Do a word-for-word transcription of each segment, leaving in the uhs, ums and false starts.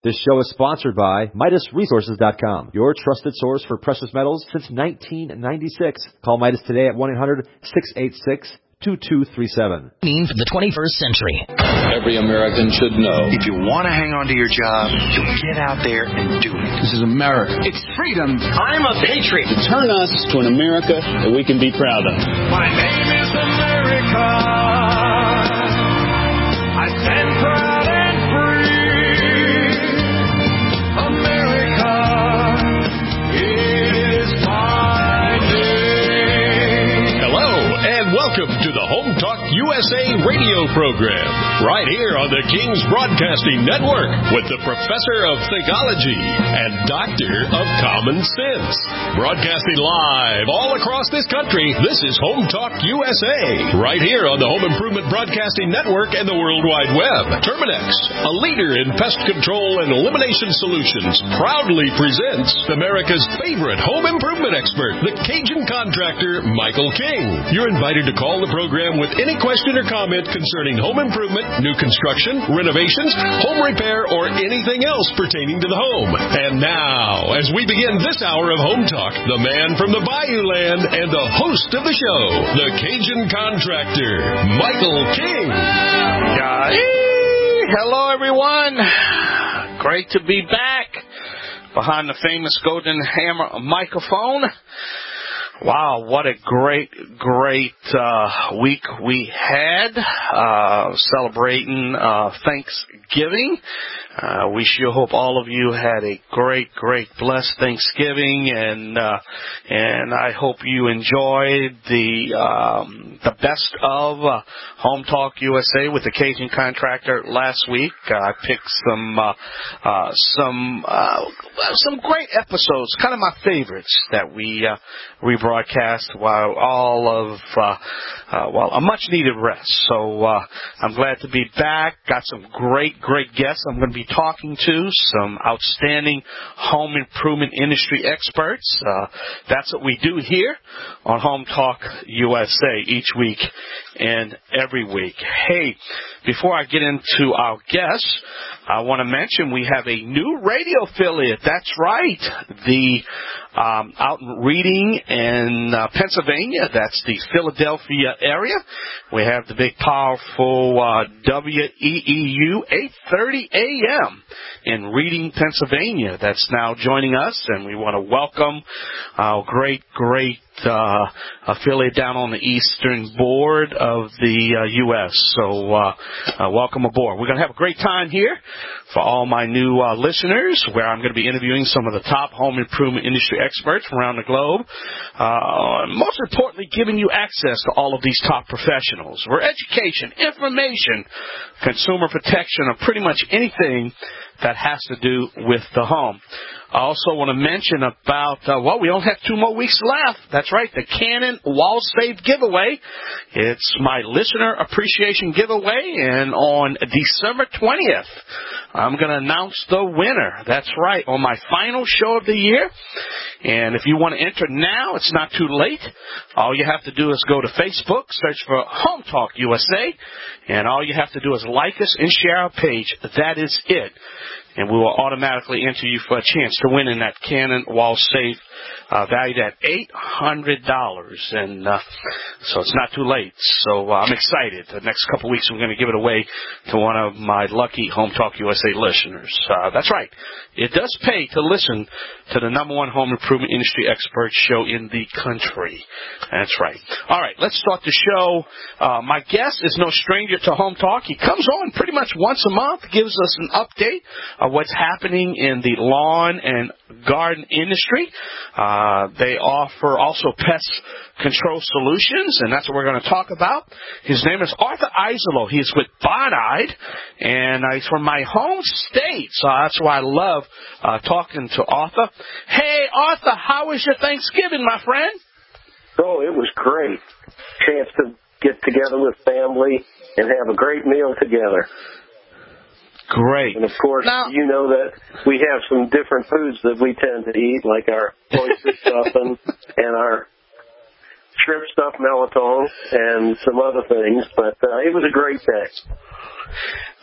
This show is sponsored by Midas Resources dot com, your trusted source for precious metals since nineteen ninety-six. Call Midas today at one eight hundred six eight six two two three seven. Mean for the twenty-first century. Every American should know. If you want to hang on to your job, you get out there and do it. This is America. It's freedom. I'm a patriot. Turn us to an America that we can be proud of. My name is America. I stand proud and free. America is my name. Hello and welcome to the Home Talk U S A radio program, right here on the King's Broadcasting Network with the Professor of Thegology and Doctor of Common Sense. Broadcasting live all across this country, this is Home Talk U S A, right here on the Home Improvement Broadcasting Network and the World Wide Web. Terminex, a leader in pest control and elimination solutions, proudly presents America's favorite home improvement expert, the Cajun contractor, Michael King. You're invited to call the program with any question or comment concerning home improvement, new construction, renovations, home repair, or anything else pertaining to the home. And now, as we begin this hour of Home Talk, the man from the Bayou Land and the host of the show, the Cajun contractor, Michael King. Yeah. Hello, everyone. Great to be back behind the famous Golden Hammer microphone. Wow, what a great, great uh, week we had, uh, celebrating uh, Thanksgiving. Uh, we sure hope all of you had a great, great, blessed Thanksgiving, and uh, and I hope you enjoyed the um, the best of uh, Home Talk U S A with the Cajun Contractor last week. Uh, I picked some uh, uh, some uh, some great episodes, kind of my favorites that we uh, rebroadcast while all of uh, uh, well a much needed rest. So uh, I'm glad to be back. Got some great, great guests I'm going to be talking to, some outstanding home improvement industry experts. Uh, that's what we do here on Home Talk U S A each week and every week. Hey, before I get into our guests, I want to mention we have a new radio affiliate. That's right. The um, out in Reading in uh, Pennsylvania, that's the Philadelphia area. We have the big, powerful uh, W E E U eight thirty A M in Reading, Pennsylvania. That's now joining us, and we want to welcome our great, great uh, affiliate down on the eastern board of the uh, U S So uh, uh, welcome aboard. We're going to have a great time here for all my new uh, listeners, where I'm going to be interviewing some of the top home improvement industry experts from around the globe. Uh, most importantly, giving you access to all of these top professionals, where education, information, consumer protection, or pretty much anything that has to do with the home. I also want to mention about, uh, well, we only have two more weeks left. That's right, the Canon Wall Safe giveaway. It's my listener appreciation giveaway, and on December twentieth, I'm going to announce the winner. That's right, on my final show of the year. And if you want to enter now, it's not too late. All you have to do is go to Facebook, search for Home Talk U S A, and all you have to do is like us and share our page. That is it. And we will automatically enter you for a chance to win in that Canon Wall Safe, uh, valued at eight hundred dollars. And uh, so it's not too late. So uh, I'm excited. The next couple of weeks we're going to give it away to one of my lucky Home Talk U S A listeners. Uh, that's right. It does pay to listen to the number one home improvement industry expert show in the country. That's right. All right, let's start the show. Uh, my guest is no stranger to Home Talk. He comes on pretty much once a month, gives us an update of what's happening in the lawn and garden industry. Uh, they offer also pest control solutions, and that's what we're going to talk about. His name is Arthur Izolo. He's with Bonide, and uh, he's from my home state, so that's why I love uh, talking to Arthur. Hey, Arthur, how was your Thanksgiving, my friend? Oh, it was great. Chance to get together with family and have a great meal together. Great. And, of course, now, you know that we have some different foods that we tend to eat, like our oyster stuffing and our shrimp stuffed melatonin and some other things. But uh, it was a great day.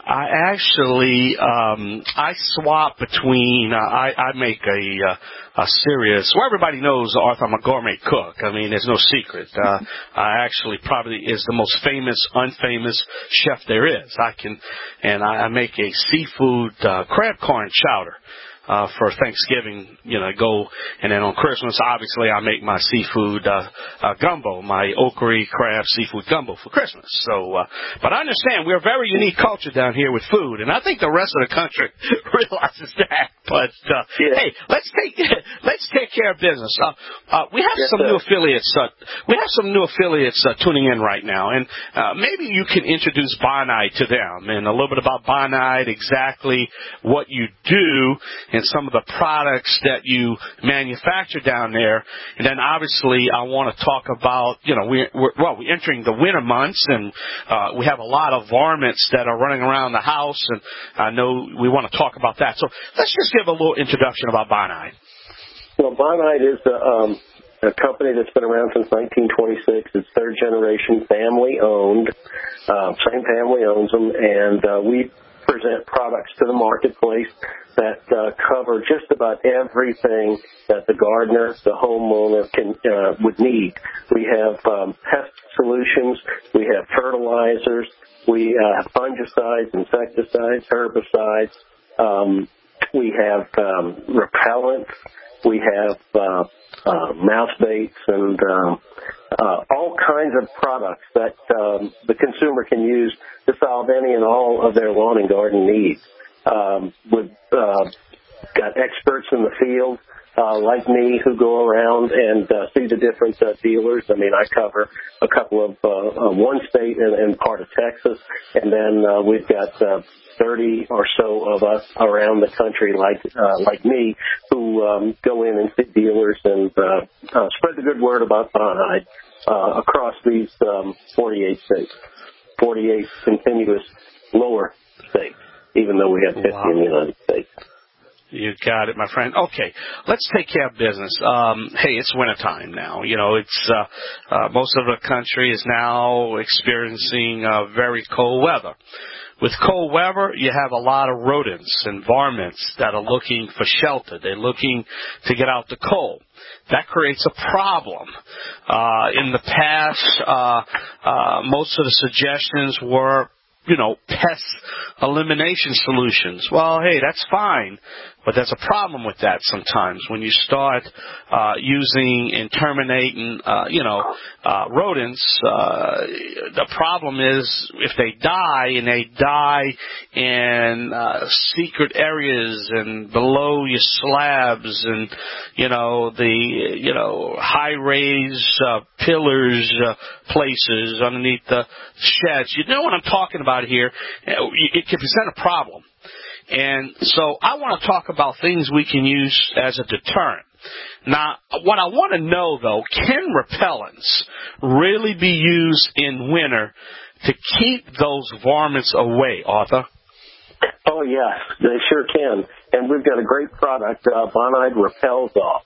I actually, um, I swap between, uh, I, I make a, uh, a serious, well, everybody knows, Arthur, I'm a gourmet cook. I mean, there's no secret. Uh, I actually probably is the most famous, unfamous chef there is. I can, and I, I make a seafood, uh, crab corn chowder. Uh, for Thanksgiving, you know, go, and then on Christmas, obviously, I make my seafood, uh, uh, gumbo, my okra crab seafood gumbo for Christmas. So, uh, but I understand we're a very unique culture down here with food, and I think the rest of the country realizes that. But, uh, yeah. hey, let's take, let's take care of business. Uh, uh, we have yes, some sir. new affiliates, uh, we have some new affiliates, uh, tuning in right now, and, uh, maybe you can introduce Bonide to them, and a little bit about Bonide, exactly what you do, and some of the products that you manufacture down there. And then obviously I want to talk about, you know, we're, we're well, we're entering the winter months, and uh, we have a lot of varmints that are running around the house, and I know we want to talk about that. So let's just give a little introduction about Bonide. Well, Bonide is a, um, a company that's been around since nineteen twenty-six. It's third generation, family owned. Uh, same family owns them, and uh, we present products to the marketplace that uh, cover just about everything that the gardener, the homeowner can uh, would need. We have um, pest solutions, we have fertilizers, we uh, have fungicides, insecticides, herbicides, um, we have um, repellents, we have uh, uh, mouse baits, and um, uh, all kinds of products that um, the consumer can use to solve any and all of their lawn and garden needs. Um, we've uh, got experts in the field uh, like me who go around and uh, see the different uh, dealers. I mean, I cover a couple of uh, uh, one state and, and part of Texas, and then uh, we've got uh, thirty or so of us around the country like uh, like me who um, go in and see dealers and uh, uh, spread the good word about Bonide uh, across these um, forty-eight states, forty-eight continuous lower states, even though we have fifty wow. in the United States. You got it, my friend. Okay, let's take care of business. Um, hey, it's wintertime now. You know, it's uh, uh, most of the country is now experiencing uh, very cold weather. With cold weather, you have a lot of rodents and varmints that are looking for shelter. They're looking to get out the cold. That creates a problem. Uh, in the past, uh, uh, most of the suggestions were, you know, pest elimination solutions. Well, hey, that's fine, but there's a problem with that sometimes when you start uh, using and terminating, uh, you know, uh, rodents. Uh, the problem is if they die and they die in uh, secret areas and below your slabs and, you know, the, you know, high-raised uh, pillars uh, places underneath the sheds. You know what I'm talking about here. It can present a problem. And so I want to talk about things we can use as a deterrent. Now, what I want to know, though, can repellents really be used in winter to keep those varmints away, Arthur? Oh, yes, they sure can. And we've got a great product, uh, Bonide Repel-Zol.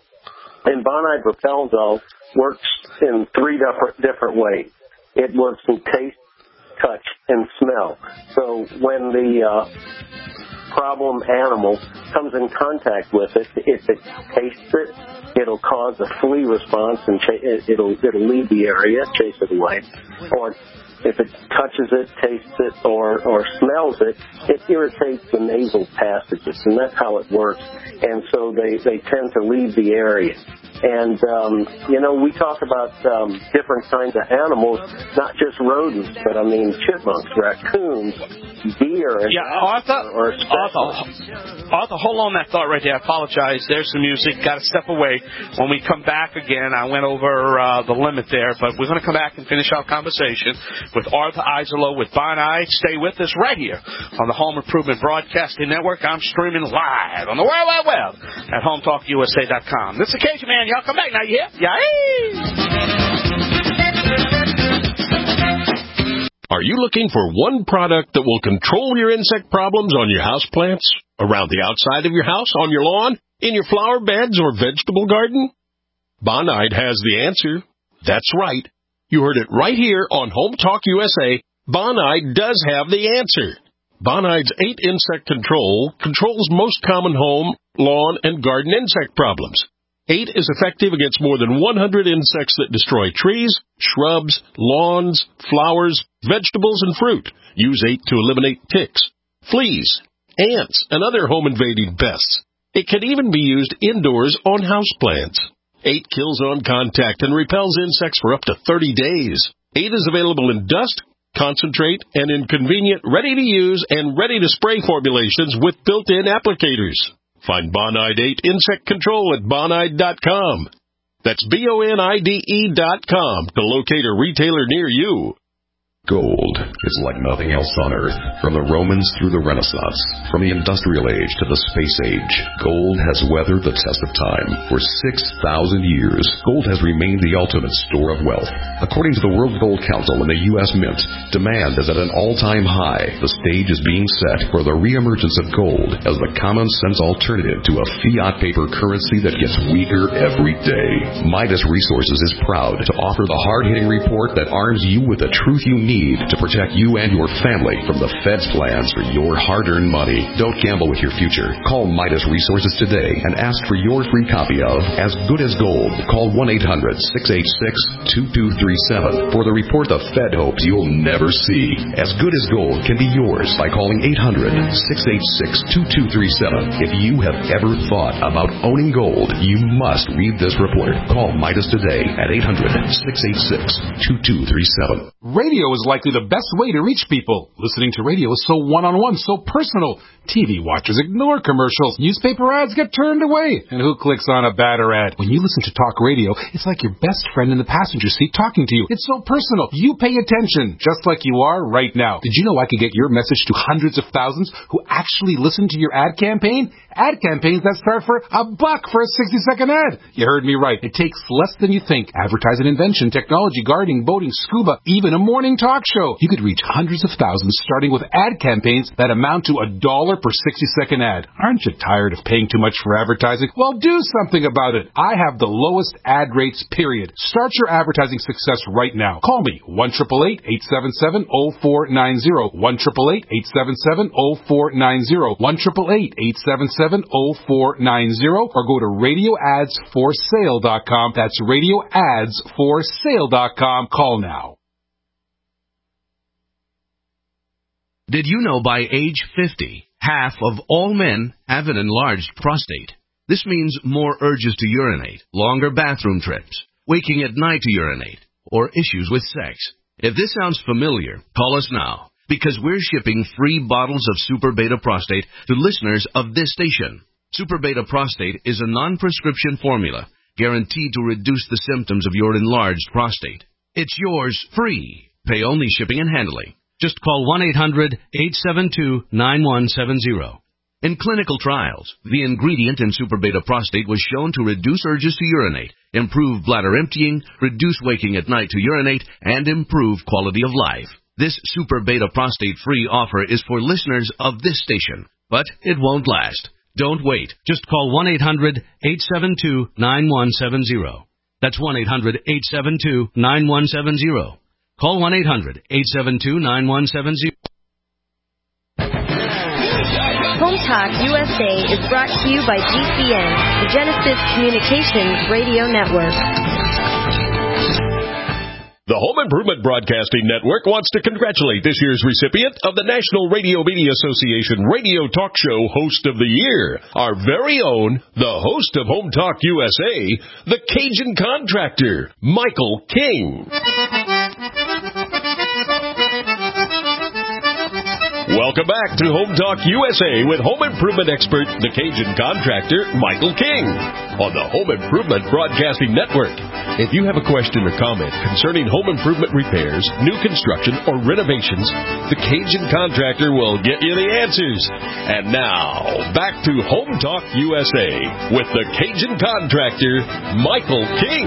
And Bonide Repel-Zol works in three different, different ways. It works in taste, touch, and smell. So when the uh, problem animal comes in contact with it, if it tastes it, it'll cause a flea response and ch- it'll it'll leave the area, chase it away. Or if it touches it, tastes it, or or smells it, it irritates the nasal passages, and that's how it works. And so they they tend to leave the area. And, um, you know, we talk about um, different kinds of animals, not just rodents, but, I mean, chipmunks, raccoons, deer. And yeah, Arthur, or Arthur, Arthur, hold on that thought right there. I apologize. There's some music. Got to step away. When we come back again, I went over uh, the limit there, but we're going to come back and finish our conversation with Arthur Iserloh with Bonide. Stay with us right here on the Home Improvement Broadcasting Network. I'm streaming live on the World Wide Web at home talk U S A dot com. This is Cajun Man. Y'all come back now, you hear? Yeah. Are you looking for one product that will control your insect problems on your houseplants, around the outside of your house, on your lawn, in your flower beds or vegetable garden? Bonide has the answer. That's right. You heard it right here on Home Talk U S A. Bonide does have the answer. Bonide's eight Insect Control controls most common home, lawn, and garden insect problems. eight is effective against more than one hundred insects that destroy trees, shrubs, lawns, flowers, vegetables, and fruit. Use eight to eliminate ticks, fleas, ants, and other home-invading pests. It can even be used indoors on houseplants. eight kills on contact and repels insects for up to thirty days. eight is available in dust, concentrate, and in convenient, ready-to-use and ready-to-spray formulations with built-in applicators. Find Bonide eight Insect Control at bonide dot com. That's B O N I D E dot com to locate a retailer near you. Gold is like nothing else on Earth. From the Romans through the Renaissance, from the Industrial Age to the Space Age, gold has weathered the test of time. For six thousand years, gold has remained the ultimate store of wealth. According to the World Gold Council and the U S Mint, demand is at an all-time high. The stage is being set for the reemergence of gold as the common-sense alternative to a fiat paper currency that gets weaker every day. Midas Resources is proud to offer the hard-hitting report that arms you with the truth you need to protect you and your family from the Fed's plans for your hard-earned money. Don't gamble with your future. Call Midas Resources today and ask for your free copy of As Good as Gold. Call one eight hundred six eight six two two three seven for the report the Fed hopes you'll never see. As Good as Gold can be yours by calling eight hundred six eight six two two three seven. If you have ever thought about owning gold, you must read this report. Call Midas today at eight hundred six eight six two two three seven. Radio is likely the best way to reach people. Listening to radio is so one-on-one, so personal. T V watchers ignore commercials. Newspaper ads get turned away. And who clicks on a banner ad? When you listen to talk radio, it's like your best friend in the passenger seat talking to you. It's so personal. You pay attention, just like you are right now. Did you know I could get your message to hundreds of thousands who actually listen to your ad campaign? Ad campaigns that start for a buck for a sixty-second ad. You heard me right. It takes less than you think. Advertise an invention, technology, gardening, boating, scuba, even a morning talk show. You could reach hundreds of thousands starting with ad campaigns that amount to a dollar per sixty-second ad. Aren't you tired of paying too much for advertising? Well, do something about it. I have the lowest ad rates, period. Start your advertising success right now. Call me, one eight eight eight, eight seven seven, zero four nine zero, one eight eight eight, eight seven seven, zero four nine zero, one eight eight eight, eight seven seven, zero four nine zero, or go to radio ads for sale dot com. That's radio ads for sale dot com. Call now. Did you know by age fifty, half of all men have an enlarged prostate? This means more urges to urinate, longer bathroom trips, waking at night to urinate, or issues with sex. If this sounds familiar, call us now, because we're shipping free bottles of Super Beta Prostate to listeners of this station. Super Beta Prostate is a non-prescription formula guaranteed to reduce the symptoms of your enlarged prostate. It's yours free. Pay only shipping and handling. Just call one eight hundred, eight seven two, nine one seven zero. In clinical trials, the ingredient in Super Beta Prostate was shown to reduce urges to urinate, improve bladder emptying, reduce waking at night to urinate, and improve quality of life. This Super Beta Prostate free offer is for listeners of this station, but it won't last. Don't wait. Just call one eight hundred, eight seven two, nine one seven zero. That's one eight hundred, eight seven two, nine one seven zero. Call one eight hundred, eight seven two, nine one seven zero. Home Talk U S A is brought to you by G C N, the Genesis Communications Radio Network. The Home Improvement Broadcasting Network wants to congratulate this year's recipient of the National Radio Media Association Radio Talk Show Host of the Year, our very own, the host of Home Talk U S A, the Cajun Contractor, Michael King. Welcome back to Home Talk U S A with home improvement expert, the Cajun Contractor, Michael King, on the Home Improvement Broadcasting Network. If you have a question or comment concerning home improvement repairs, new construction, or renovations, the Cajun Contractor will get you the answers. And now, back to Home Talk U S A with the Cajun Contractor, Michael King.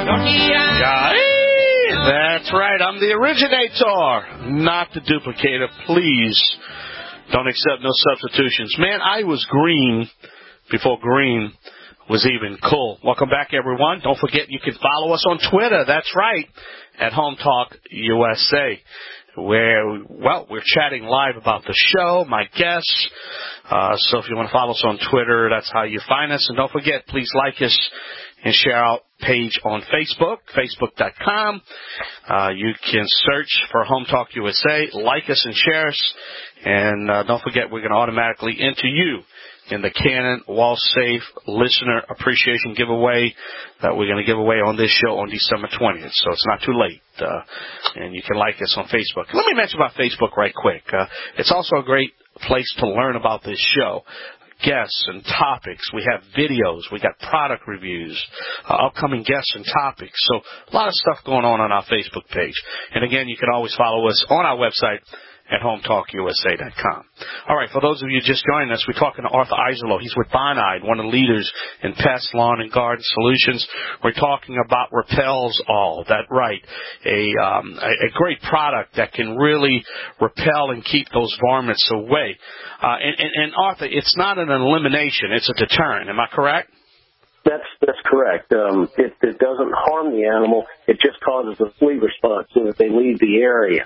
That's right. I'm the originator, not the duplicator. Please don't accept no substitutions. Man, I was green before green was even cool. Welcome back, everyone. Don't forget you can follow us on Twitter. That's right, at Home Talk U S A. where, well, we're chatting live about the show, my guests. Uh, so if you want to follow us on Twitter, that's how you find us. And don't forget, please like us and share our page on Facebook, facebook dot com. Uh, you can search for Home Talk U S A, like us and share us. And uh, don't forget, we're going to automatically enter you in the Canon Wall Safe Listener Appreciation Giveaway that we're going to give away on this show on December twentieth. So it's not too late. Uh, and you can like us on Facebook. Let me mention about Facebook right quick. Uh, it's also a great place to learn about this show. Guests and topics. We have videos. We got product reviews, uh, upcoming guests and topics. So a lot of stuff going on on our Facebook page. And again, you can always follow us on our website at home talk U S A dot com. All right, for those of you just joining us, we're talking to Arthur Iserloh. He's with Bonide, one of the leaders in pest, lawn, and garden solutions. We're talking about Repels All. That's right, a, um, a, a great product that can really repel and keep those varmints away. Uh, and, and, and Arthur, it's not an elimination; it's a deterrent. Am I correct? That's that's correct. Um, it, it doesn't harm the animal. It just causes a flea response so that they leave the area.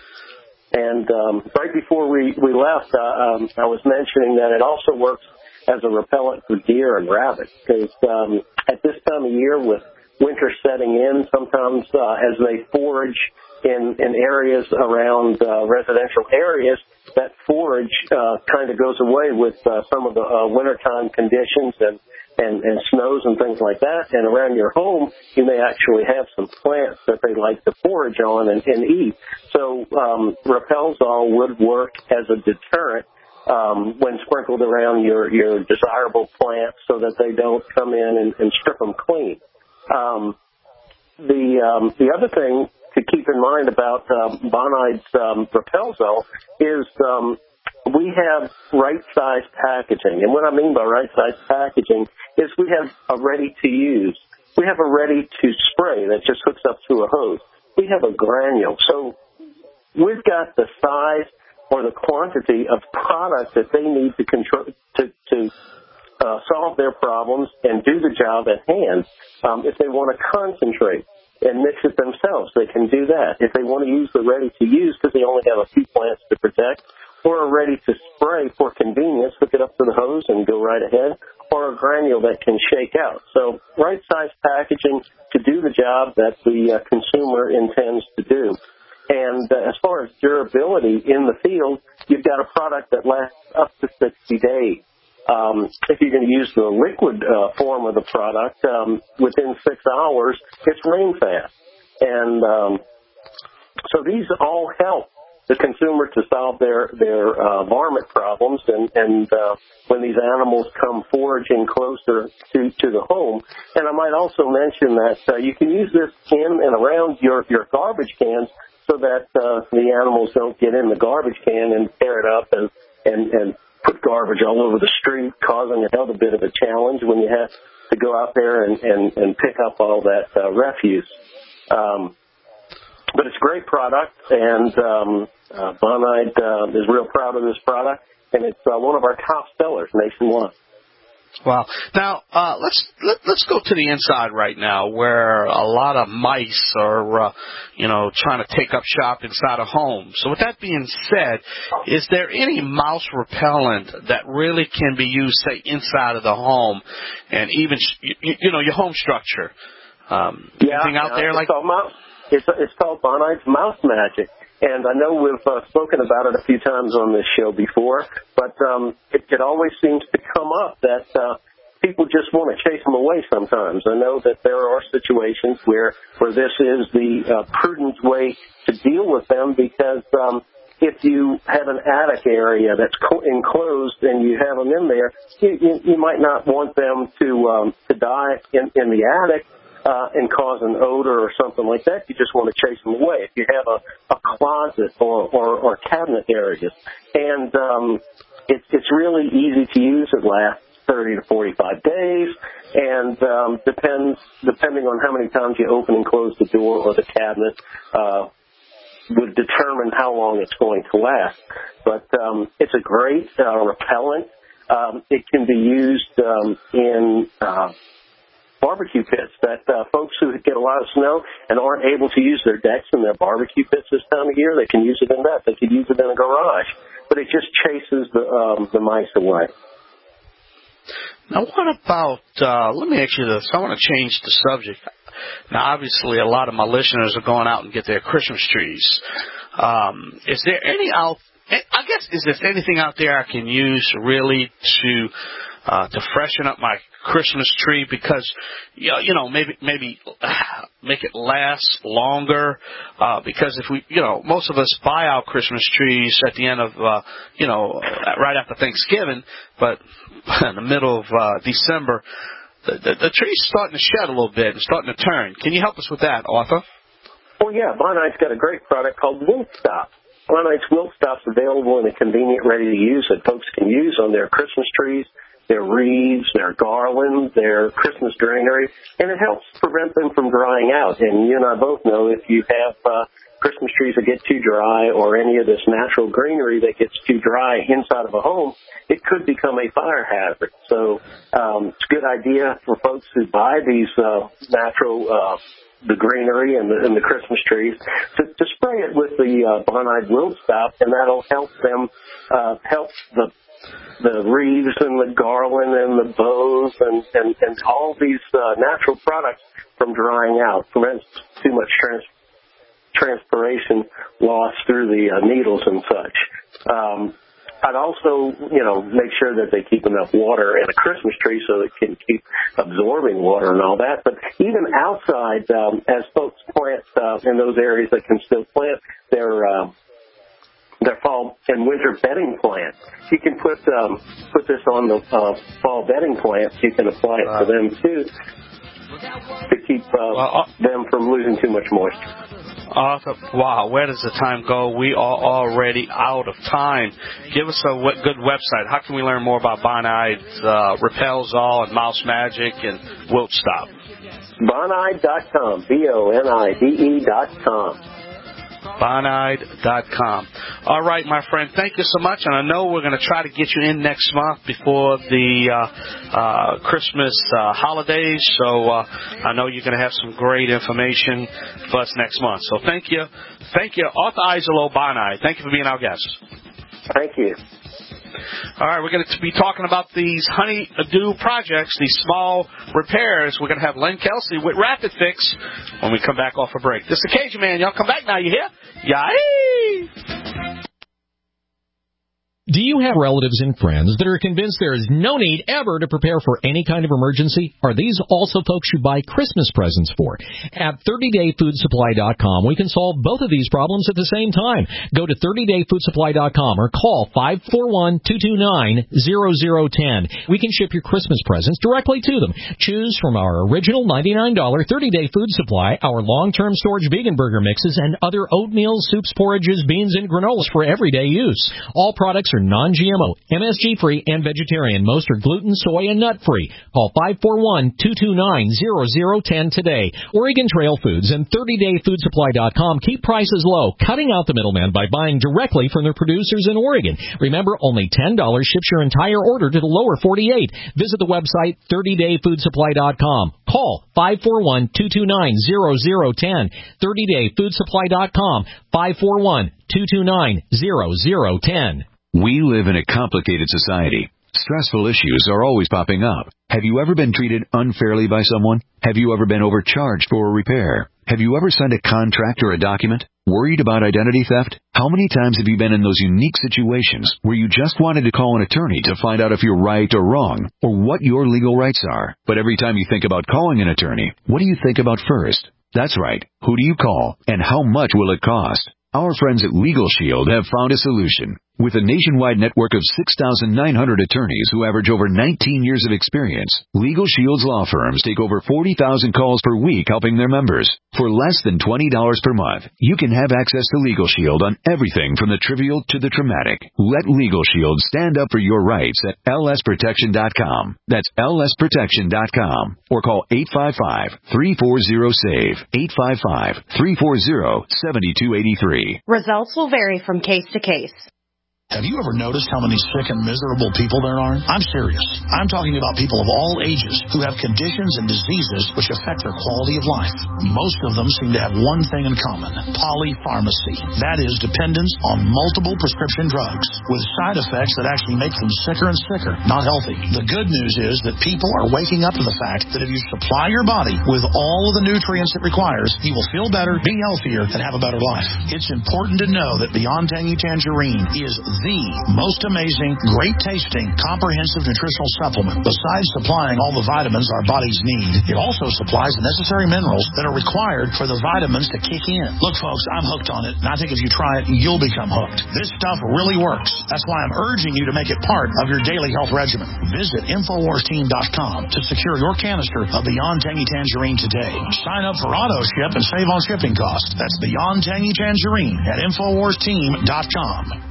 And um, right before we, we left, uh, um, I was mentioning that it also works as a repellent for deer and rabbits, because um, at this time of year with winter setting in, sometimes uh, as they forage in, in areas around uh, residential areas, that forage uh, kind of goes away with uh, some of the uh, wintertime conditions and And, and snows and things like that, and around your home, you may actually have some plants that they like to forage on and, and eat. So um, Repels All would work as a deterrent um, when sprinkled around your, your desirable plants so that they don't come in and, and strip them clean. Um, the um, the other thing to keep in mind about um, Bonide's um, Repels All is um, we have right-sized packaging. And what I mean by right-sized packaging is we have a ready-to-use. We have a ready-to-spray that just hooks up to a hose. We have a granule. So we've got the size or the quantity of product that they need to control to, to uh, solve their problems and do the job at hand. Um, if they want to concentrate and mix it themselves, they can do that. If they want to use the ready-to-use because they only have a few plants to protect, or a ready-to-spray for convenience, hook it up to the hose and go right ahead, or a granule that can shake out. So right-sized packaging to do the job that the uh, consumer intends to do. And uh, as far as durability in the field, you've got a product that lasts up to sixty days. Um, if you're going to use the liquid uh, form of the product, um, within six hours, it's rain fast. And um, so these all help the consumer to solve their, their uh, varmint problems, and, and uh, when these animals come foraging closer to, to the home. And I might also mention that uh, you can use this in and around your, your garbage cans so that uh, the animals don't get in the garbage can and tear it up and, and, and put garbage all over the street, causing another bit of a challenge when you have to go out there and, and, and pick up all that uh, refuse. Um, But it's a great product, and um, uh, Bonide uh, is real proud of this product, and it's uh, one of our top sellers nationwide. Wow. Now, uh, let's let, let's go to the inside right now, where a lot of mice are, uh, you know, trying to take up shop inside a home. So with that being said, is there any mouse repellent that really can be used, say, inside of the home, and even, you, you know, your home structure? Um, yeah, anything out yeah, there like mouse? It's, it's called Bonide's Mouse Magic, and I know we've uh, spoken about it a few times on this show before, but um, it, it always seems to come up that uh, people just want to chase them away sometimes. I know that there are situations where, where this is the uh, prudent way to deal with them, because um, if you have an attic area that's co- enclosed and you have them in there, you, you, you might not want them to, um, to die in, in the attic. Uh, and cause an odor or something like that. You just want to chase them away. If you have a, a closet or, or, or cabinet areas, and um, it's it's really easy to use. It lasts thirty to forty-five days, and um, depends depending on how many times you open and close the door or the cabinet uh, would determine how long it's going to last. But um, it's a great uh, repellent. Um, it can be used um, in uh, barbecue pits that uh, folks who get a lot of snow and aren't able to use their decks and their barbecue pits this time of year, they can use it in that. They could use it in a garage. But it just chases the um, the mice away. Now, what about, uh, let me ask you this. I want to change the subject. Now, obviously, a lot of my listeners are going out and get their Christmas trees. Um, is there any out, I guess, is there anything out there I can use really to uh, to freshen up my Christmas tree? Because, you know, you know maybe maybe make it last longer. Uh, because if we, you know, most of us buy our Christmas trees at the end of, uh, you know, right after Thanksgiving, but in the middle of uh, December, the, the, the tree's starting to shed a little bit and starting to turn. Can you help us with that, Arthur? Well, yeah, Bonite's got a great product called Wilt Stop. Bonite's Wilt Stop's available in a convenient, ready-to-use that folks can use on their Christmas trees, their wreaths, their garlands, their Christmas greenery, and it helps prevent them from drying out. And you and I both know if you have uh, Christmas trees that get too dry or any of this natural greenery that gets too dry inside of a home, it could become a fire hazard. So um, it's a good idea for folks who buy these uh, natural uh, the greenery and the, and the Christmas trees to, to spray it with the uh, Bonide Wilt Stop, and that'll help them uh, help the the wreaths and the garland and the bows and, and, and all these uh, natural products from drying out, prevents too much trans, transpiration loss through the uh, needles and such. Um, I'd also, you know, make sure that they keep enough water in a Christmas tree so it can keep absorbing water and all that. But even outside, um, as folks plant uh, in those areas that can still plant their uh, their fall and winter bedding plants, you can put um, put this on the uh, fall bedding plants. You can apply it to them too to keep uh, well, uh, them from losing too much moisture. Arthur, wow, where does the time go? We are already out of time. Give us a w- good website. How can we learn more about Bonide, uh, Repels All, and Mouse Magic, and Wilt Stop? Bonide dot com, B O N I D E dot com. Bonide dot com. All right, my friend, thank you so much. And I know we're going to try to get you in next month before the uh, uh, Christmas uh, holidays. So uh, I know you're going to have some great information for us next month. So thank you. Thank you, Arthur Eiselo, Bonide. Thank you for being our guest. Thank you. All right, we're going to be talking about these honey-do projects, these small repairs. We're going to have Len Kelsey with Rapid Fix when we come back off a break. This is the Cajun Man. Y'all come back now. You hear? Yay! Do you have relatives and friends that are convinced there is no need ever to prepare for any kind of emergency? Are these also folks you buy Christmas presents for? At thirty day food supply dot com, we can solve both of these problems at the same time. Go to thirty day food supply dot com or call five four one, two two nine, zero zero one zero. We can ship your Christmas presents directly to them. Choose from our original ninety-nine dollars thirty day food supply, our long-term storage vegan burger mixes, and other oatmeal, soups, porridges, beans, and granolas for everyday use. All products are non-G M O, M S G-free, and vegetarian. Most are gluten, soy, and nut-free. Call five four one, two two nine, zero zero one zero today. Oregon Trail Foods and thirty day food supply dot com keep prices low, cutting out the middleman by buying directly from their producers in Oregon. Remember, only ten dollars ships your entire order to the lower forty-eight. Visit the website thirty day food supply dot com. Call five four one, two two nine, zero zero one zero. thirty day food supply dot com, five four one, two two nine, zero zero one zero. We live in a complicated society. Stressful issues are always popping up. Have you ever been treated unfairly by someone? Have you ever been overcharged for a repair? Have you ever signed a contract or a document? Worried about identity theft? How many times have you been in those unique situations where you just wanted to call an attorney to find out if you're right or wrong, or what your legal rights are? But every time you think about calling an attorney, what do you think about first? That's right. Who do you call, and how much will it cost? Our friends at Legal Shield have found a solution. With a nationwide network of six thousand nine hundred attorneys who average over nineteen years of experience, Legal Shield's law firms take over forty thousand calls per week helping their members. For less than twenty dollars per month, you can have access to Legal Shield on everything from the trivial to the traumatic. Let Legal Shield stand up for your rights at L S protection dot com. That's L S protection dot com. Or call eight five five, three four zero, S A V E, eight five five, three four zero, seven two eight three. Results will vary from case to case. Have you ever noticed how many sick and miserable people there are? I'm serious. I'm talking about people of all ages who have conditions and diseases which affect their quality of life. Most of them seem to have one thing in common: polypharmacy. That is, dependence on multiple prescription drugs with side effects that actually make them sicker and sicker, not healthy. The good news is that people are waking up to the fact that if you supply your body with all of the nutrients it requires, you will feel better, be healthier, and have a better life. It's important to know that Beyond Tangy Tangerine is the most amazing, great-tasting, comprehensive nutritional supplement. Besides supplying all the vitamins our bodies need, it also supplies the necessary minerals that are required for the vitamins to kick in. Look, folks, I'm hooked on it, and I think if you try it, you'll become hooked. This stuff really works. That's why I'm urging you to make it part of your daily health regimen. Visit Infowars Team dot com to secure your canister of Beyond Tangy Tangerine today. Sign up for auto ship and save on shipping costs. That's Beyond Tangy Tangerine at Infowars Team dot com.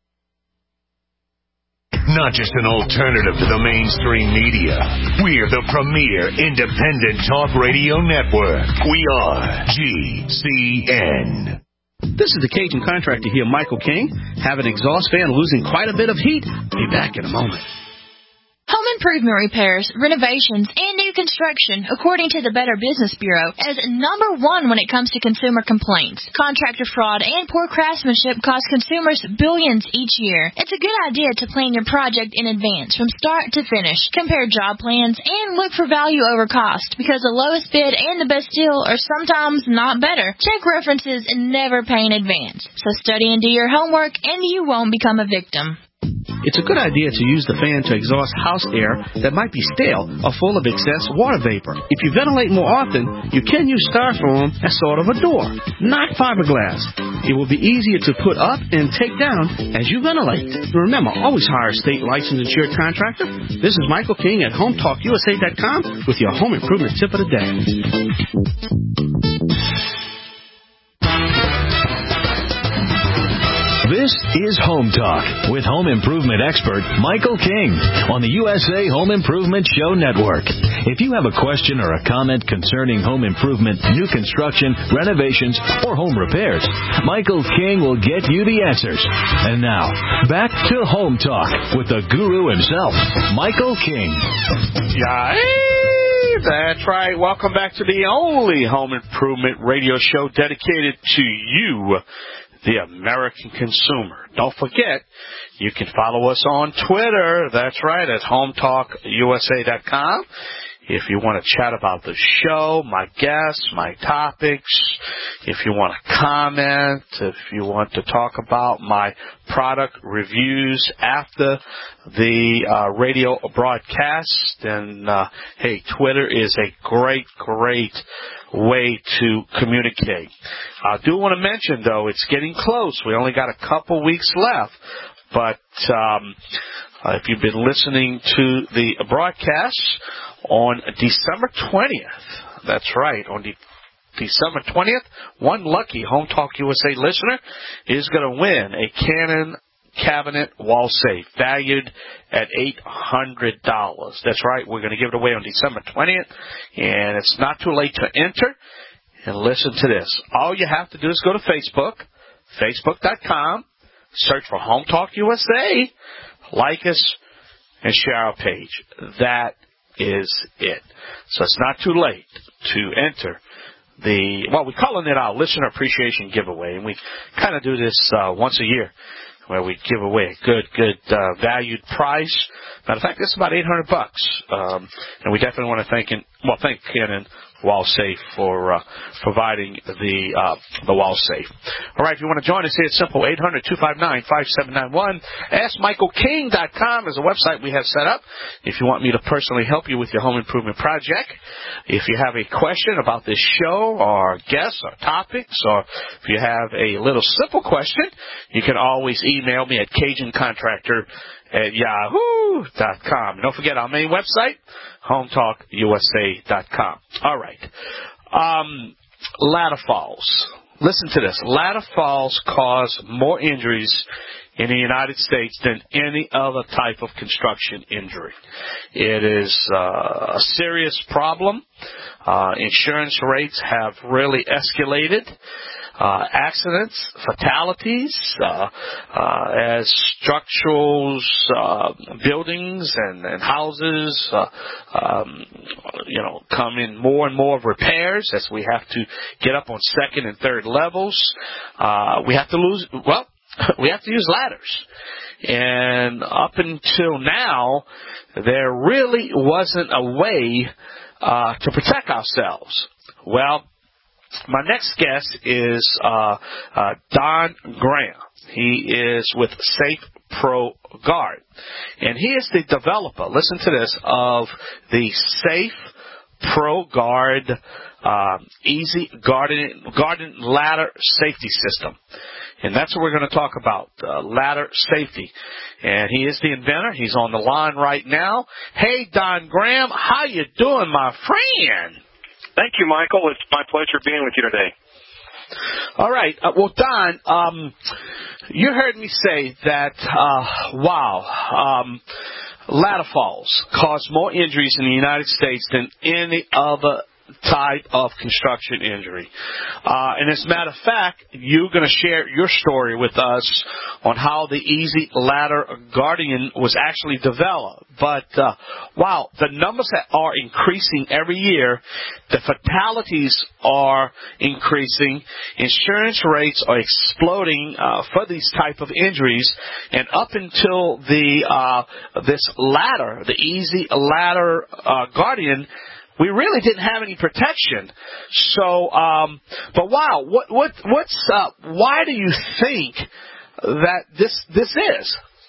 Not just an alternative to the mainstream media. We're the premier independent talk radio network. We are G C N. This is the Cajun contractor here, Michael King. Have an exhaust fan losing quite a bit of heat? Be back in a moment. Home improvement repairs, renovations, and new construction, according to the Better Business Bureau, is number one when it comes to consumer complaints. Contractor fraud and poor craftsmanship cost consumers billions each year. It's a good idea to plan your project in advance from start to finish. Compare job plans and look for value over cost, because the lowest bid and the best deal are sometimes not better. Check references and never pay in advance. So study and do your homework, and you won't become a victim. It's a good idea to use the fan to exhaust house air that might be stale or full of excess water vapor. If you ventilate more often, you can use styrofoam as sort of a door, not fiberglass. It will be easier to put up and take down as you ventilate. Remember, always hire a state licensed insured contractor. This is Michael King at Home Talk U S A dot com with your home improvement tip of the day. This is Home Talk with home improvement expert Michael King on the U S A Home Improvement Show Network. If you have a question or a comment concerning home improvement, new construction, renovations, or home repairs, Michael King will get you the answers. And now, back to Home Talk with the guru himself, Michael King. Yeah. That's right. Welcome back to the only home improvement radio show dedicated to you, the American consumer. Don't forget, you can follow us on Twitter. That's right, at home talk U S A dot com. If you want to chat about the show, my guests, my topics, if you want to comment, if you want to talk about my product reviews after the uh, radio broadcast, then, uh, hey, Twitter is a great, great way to communicate. I do want to mention, though, it's getting close. We only got a couple weeks left, but um, uh, if you've been listening to the broadcast, on December twentieth, that's right, on de- December twentieth, one lucky Home Talk U S A listener is going to win a Canon cabinet wall safe valued at eight hundred dollars. That's right, we're going to give it away on December twentieth, and it's not too late to enter. And listen to this. All you have to do is go to Facebook, facebook dot com, search for Home Talk U S A, like us, and share our page. That is it. So it's not too late to enter the, well, we're calling it our listener appreciation giveaway, and we kind of do this uh, once a year where we give away a good, good uh, valued price. Matter of fact, it's about eight hundred bucks, um, and we definitely want to thank, well, thank Canon Wall Safe for uh, providing the uh, the wall safe. All right, if you want to join us, it's simple, eight hundred, two five nine, five seven nine one. ask michael king dot com is a website we have set up if you want me to personally help you with your home improvement project. If you have a question about this show or guests or topics, or if you have a little simple question, you can always email me at Cajun Contractor at yahoo dot com. Don't forget our main website, home talk U S A dot com. All right. Um, ladder falls. Listen to this. Ladder falls cause more injuries in the United States than any other type of construction injury. It is uh, a serious problem. Uh, insurance rates have really escalated. uh, accidents, fatalities, uh, uh, as structures, uh, buildings and, and houses, uh, um, you know, come in more and more of repairs as we have to get up on second and third levels. Uh, we have to lose, well, we have to use ladders. And up until now, there really wasn't a way uh, to protect ourselves. Well, my next guest is uh, uh, Don Graham. He is with Safe Pro Guard. And he is the developer, listen to this, of the Safe Pro Guard uh, Easy Garden, garden Ladder Safety System. And that's what we're going to talk about, uh, ladder safety. And he is the inventor. He's on the line right now. Hey, Don Graham, how you doing, my friend? Thank you, Michael. It's my pleasure being with you today. All right. Uh, well, Don, um, you heard me say that, uh, wow, um, ladder falls cause more injuries in the United States than any other type of construction injury. Uh, and as a matter of fact, you're going to share your story with us on how the Easy Ladder Guardian was actually developed. But, uh, wow, the numbers are increasing every year. The fatalities are increasing. Insurance rates are exploding uh, for these type of injuries. And up until the uh, this ladder, the Easy Ladder uh, Guardian, we really didn't have any protection. So, um, but wow, what, what, what's, uh, why do you think that this, this is?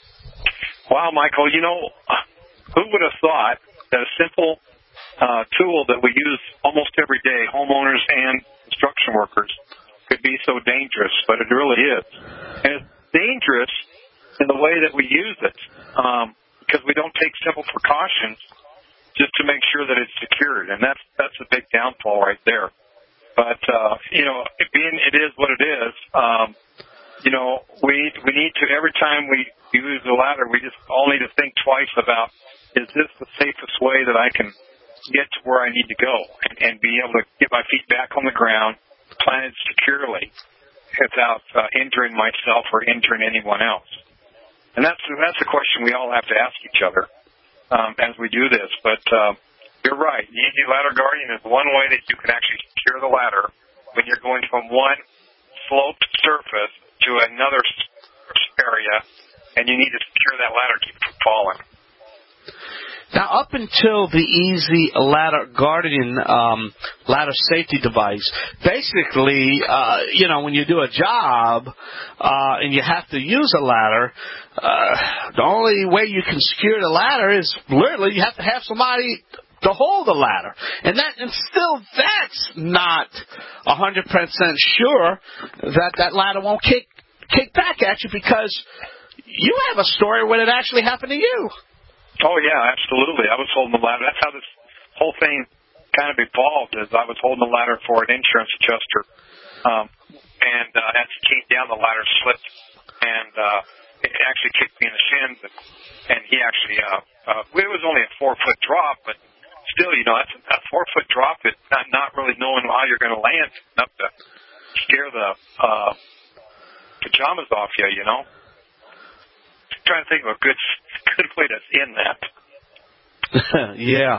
Wow, Michael, you know, who would have thought that a simple, uh, tool that we use almost every day, homeowners and construction workers, could be so dangerous, but it really is. And it's dangerous in the way that we use it, um, because we don't take simple precautions just to make sure that it's secured, and that's that's a big downfall right there. But uh, you know, it being it is what it is. Um, you know, we we need to every time we use the ladder, we just all need to think twice about, is this the safest way that I can get to where I need to go and, and be able to get my feet back on the ground, planted securely, without uh, injuring myself or injuring anyone else. And that's that's a question we all have to ask each other Um, as we do this. But uh, you're right. The Easy Ladder Guardian is one way that you can actually secure the ladder when you're going from one sloped surface to another area, and you need to secure that ladder to keep it from falling. Now, up until the Easy Ladder Guardian um, ladder safety device, basically, uh, you know, when you do a job uh, and you have to use a ladder, uh, the only way you can secure the ladder is literally you have to have somebody to hold the ladder. And that, and still that's not one hundred percent sure that that ladder won't kick, kick back at you, because you have a story when it actually happened to you. Oh, yeah, absolutely. I was holding the ladder. That's how this whole thing kind of evolved, is I was holding the ladder for an insurance adjuster. Um, and uh, as he came down, the ladder slipped, and uh, it actually kicked me in the shins. And, and he actually, uh, uh, it was only a four-foot drop, but still, you know, that's a four-foot drop. It's not, not really knowing how you're going to land, enough to scare the uh, pajamas off you, you know. I'm trying to think of a good good way to end that. Yeah.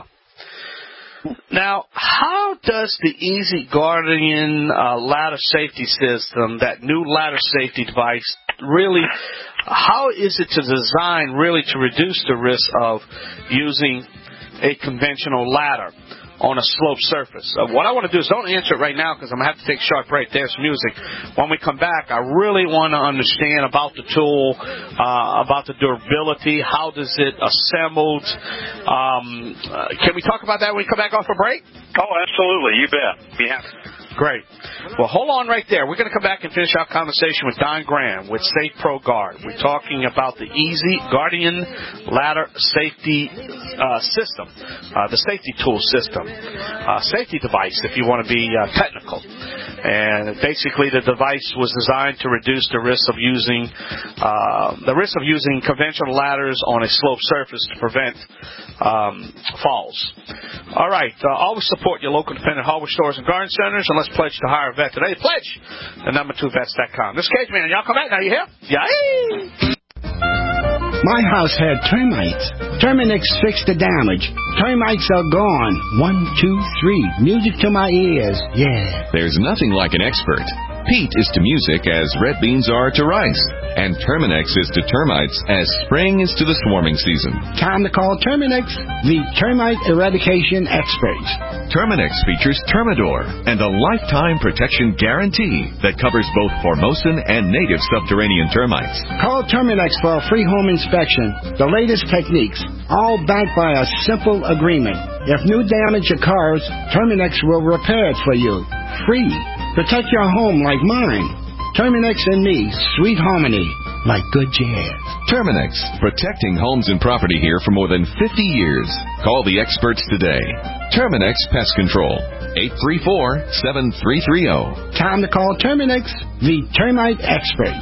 Now, how does the Easy Guardian uh, ladder safety system, that new ladder safety device, really, how is it to design really to reduce the risk of using a conventional ladder on a sloped surface? Uh, what I want to do is don't answer it right now, because I'm going to have to take a short break. There's music. When we come back, I really want to understand about the tool, uh, about the durability, how does it assembled. Um, uh, can we talk about that when we come back off a break? Oh, absolutely. You bet. Be happy. Great. Well, hold on right there. We're going to come back and finish our conversation with Don Graham with Safe Pro Guard. We're talking about the Easy Guardian Ladder Safety uh, System, uh, the safety tool system, uh, safety device, if you want to be uh, technical. And basically, the device was designed to reduce the risk of using uh, the risk of using conventional ladders on a sloped surface to prevent um, falls. All right, uh, always support your local independent hardware stores and garden centers, and let's pledge to hire a vet today. Pledge the number two vets dot com. This is Cage Man. Y'all come back now. You hear? Yeah. My house had termites. Terminix fixed the damage. Termites are gone. One, two, three. Music to my ears. Yeah. There's nothing like an expert. Peat is to music as red beans are to rice. And Terminix is to termites as spring is to the swarming season. Time to call Terminix, the termite eradication experts. Terminix features Termidor and a lifetime protection guarantee that covers both Formosan and native subterranean termites. Call Terminix for a free home inspection. The latest techniques, all backed by a simple agreement. If new damage occurs, Terminix will repair it for you. Free. Protect your home like mine. Terminix and me, sweet harmony, like good jazz. Terminix, protecting homes and property here for more than fifty years. Call the experts today. Terminix Pest Control, eight three four, seven three three zero. Time to call Terminix, the termite experts.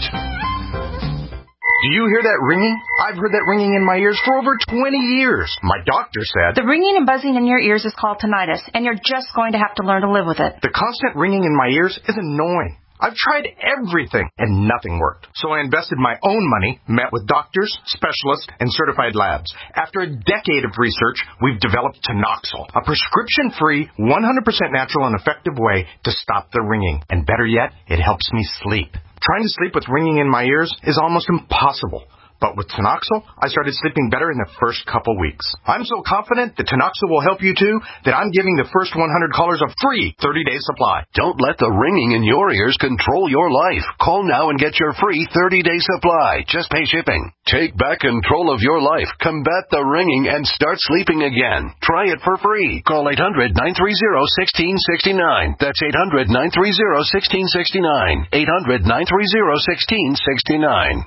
Do you hear that ringing? I've heard that ringing in my ears for over twenty years. My doctor said... The ringing and buzzing in your ears is called tinnitus, and you're just going to have to learn to live with it. The constant ringing in my ears is annoying. I've tried everything, and nothing worked. So I invested my own money, met with doctors, specialists, and certified labs. After a decade of research, we've developed Tinoxil, a prescription-free, one hundred percent natural and effective way to stop the ringing. And better yet, it helps me sleep. Trying to sleep with ringing in my ears is almost impossible. But with Tinoxil, I started sleeping better in the first couple weeks. I'm so confident that Tinoxil will help you too that I'm giving the first one hundred callers a free thirty-day supply. Don't let the ringing in your ears control your life. Call now and get your free thirty-day supply. Just pay shipping. Take back control of your life. Combat the ringing and start sleeping again. Try it for free. Call eight hundred, nine three zero, one six six nine. That's eight hundred, nine three zero, one six six nine. eight hundred, nine three zero, one six six nine.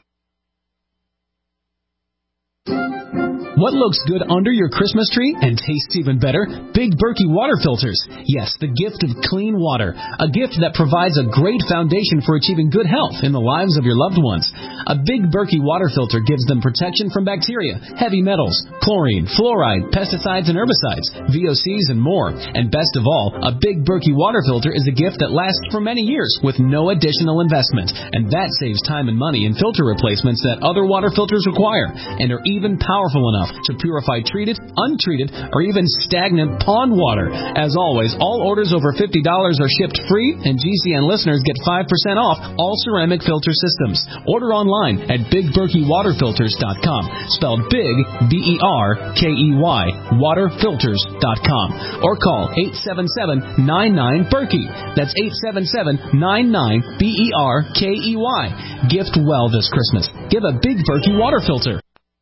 What looks good under your Christmas tree and tastes even better? Big Berkey water filters. Yes, the gift of clean water. A gift that provides a great foundation for achieving good health in the lives of your loved ones. A Big Berkey water filter gives them protection from bacteria, heavy metals, chlorine, fluoride, pesticides and herbicides, V O Cs and more. And best of all, a Big Berkey water filter is a gift that lasts for many years with no additional investment. And that saves time and money in filter replacements that other water filters require and are even powerful enough to purify treated, untreated, or even stagnant pond water. As always, all orders over fifty dollars are shipped free, and G C N listeners get five percent off all ceramic filter systems. Order online at big berkey water filters dot com, spelled big, B E R K E Y, water filters dot com, or call eight seven seven, nine nine, Berkey. That's eight seven seven, nine nine, B E R K E Y. Gift well this Christmas. Give a Big Berkey water filter.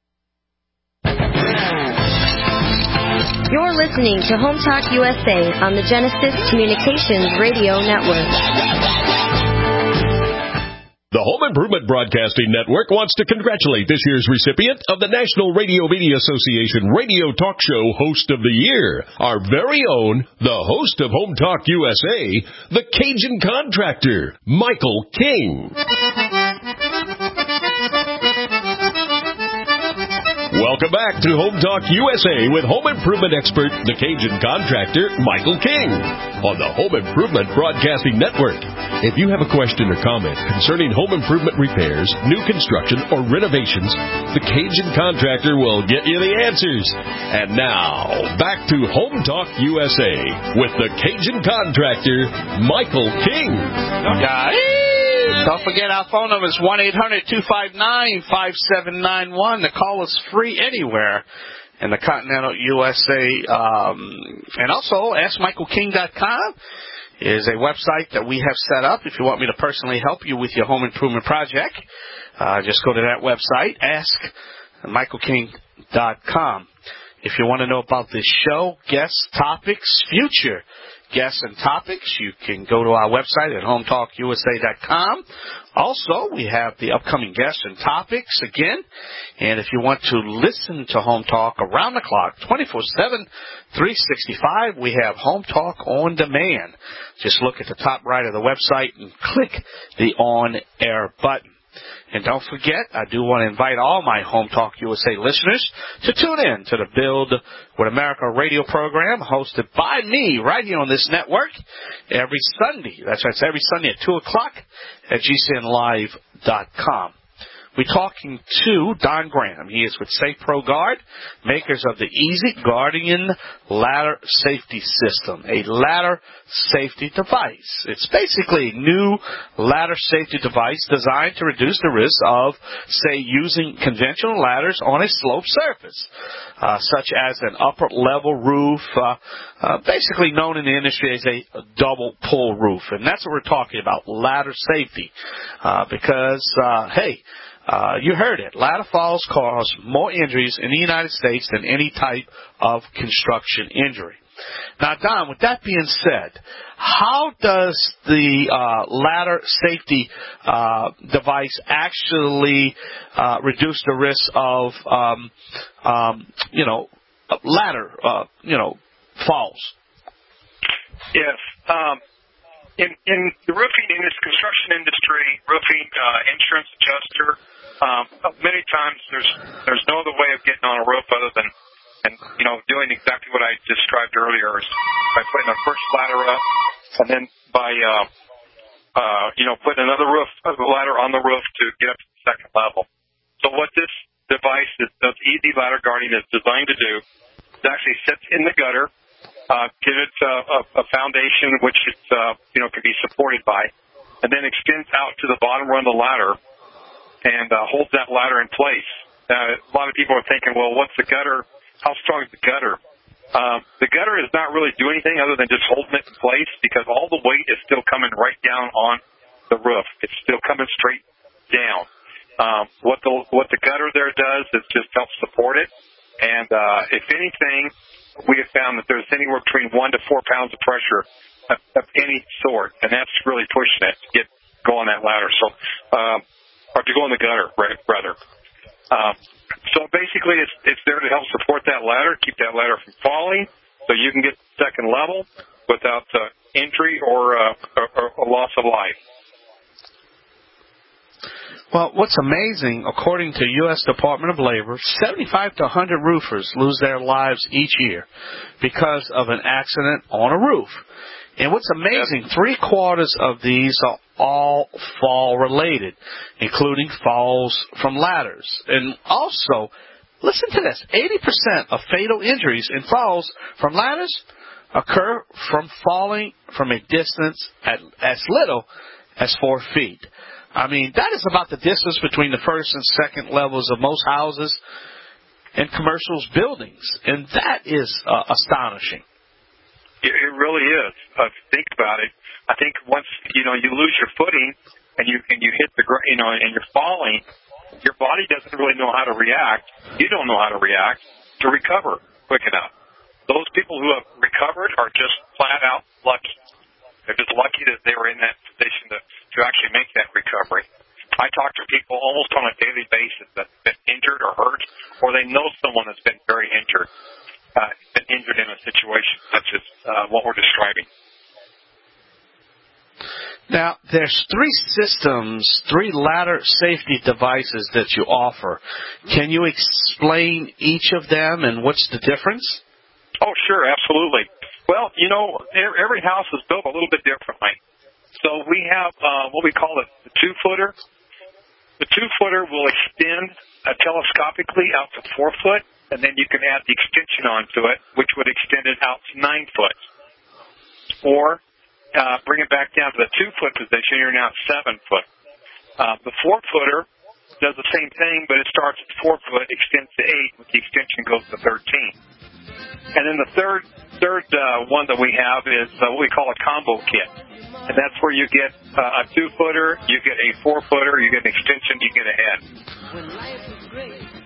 You're listening to Home Talk U S A on the Genesis Communications Radio Network. The Home Improvement Broadcasting Network wants to congratulate this year's recipient of the National Radio Media Association Radio Talk Show Host of the Year, our very own, the host of Home Talk U S A, the Cajun Contractor, Michael King. Welcome back to Home Talk U S A with home improvement expert, the Cajun Contractor, Michael King, on the Home Improvement Broadcasting Network. If you have a question or comment concerning home improvement repairs, new construction, or renovations, the Cajun Contractor will get you the answers. And now, back to Home Talk U S A with the Cajun Contractor, Michael King. Okay. Don't forget our phone number is one eight hundred, two five nine, five seven nine one. The call is free anywhere in the continental U S A. Um, and also, ask michael king dot com is a website that we have set up. If you want me to personally help you with your home improvement project, uh, just go to that website, ask michael king dot com. If you want to know about this show, guests, topics, future guests and topics, you can go to our website at home talk u s a dot com. Also, we have the upcoming guests and topics again. And if you want to listen to Home Talk around the clock, twenty-four seven, three sixty-five, we have Home Talk on demand. Just look at the top right of the website and click the on-air button. And don't forget, I do want to invite all my Home Talk U S A listeners to tune in to the Build with America radio program hosted by me right here on this network every Sunday. That's right, it's every Sunday at two o'clock at G C N live dot com. We're talking to Don Graham. He is with Safe Pro Guard, makers of the Easy Guardian Ladder Safety System, a ladder safety device. It's basically a new ladder safety device designed to reduce the risk of, say, using conventional ladders on a sloped surface, uh, such as an upper-level roof, uh, uh, basically known in the industry as a double pull roof. And that's what we're talking about, ladder safety, uh, because, uh, hey, Uh, you heard it. Ladder falls cause more injuries in the United States than any type of construction injury. Now, Don, with that being said, how does the uh, ladder safety uh, device actually uh, reduce the risk of, um, um, you know, ladder, uh, you know, falls? Yes. Um, in, in the roofing industry, construction industry, roofing uh, insurance adjuster, Um, many times there's there's no other way of getting on a roof other than, and you know, doing exactly what I described earlier, is by putting a first ladder up, and then by uh, uh, you know putting another roof a ladder on the roof to get up to the second level. So what this device, is, the Easy Ladder Guardian, is designed to do is actually sits in the gutter, uh, give it uh, a, a foundation which it uh, you know can be supported by, and then extends out to the bottom rung of the ladder and uh, holds that ladder in place. Uh, a lot of people are thinking, well, what's the gutter? How strong is the gutter? Um, the gutter is not really doing anything other than just holding it in place, because all the weight is still coming right down on the roof. It's still coming straight down. Um, what the what the gutter there does is just help support it. And uh, if anything, we have found that there's anywhere between one to four pounds of pressure of, of any sort, and that's really pushing it to get go on that ladder. So. Um, or to go in the gutter, rather. Um, so basically, it's it's there to help support that ladder, keep that ladder from falling, so you can get to the second level without uh, injury or, uh, or, or loss of life. Well, what's amazing, according to U S Department of Labor, seventy-five to one hundred roofers lose their lives each year because of an accident on a roof. And what's amazing, three quarters of these are all fall related, including falls from ladders. And also, listen to this, eighty percent of fatal injuries in falls from ladders occur from falling from a distance at as little as four feet. I mean, that is about the distance between the first and second levels of most houses and commercial buildings. And that is uh, astonishing. It really is. Uh, think about it. I think once you know you lose your footing and you and you hit the gr- you know and you're falling, your body doesn't really know how to react. You don't know how to react to recover quick enough. Those people who have recovered are just flat out lucky. They're just lucky that they were in that position to to actually make that recovery. I talk to people almost on a daily basis that's been injured or hurt, or they know someone that's been very injured. Uh, been injured in a situation such as uh, what we're describing. Now, there's three systems, three ladder safety devices that you offer. Can you explain each of them and what's the difference? Oh, sure, absolutely. Well, you know, every house is built a little bit differently. So we have uh, what we call the two-footer. The two-footer will extend uh, telescopically out to four foot. And then you can add the extension onto it, which would extend it out to nine foot. Or uh, bring it back down to the two-foot position, you're now at seven foot. Uh, the four-footer does the same thing, but it starts at four foot, extends to eight, with the extension goes to thirteen. And then the third third uh, one that we have is uh, what we call a combo kit. And that's where you get uh, a two-footer, you get a four-footer, you get an extension, you get a head.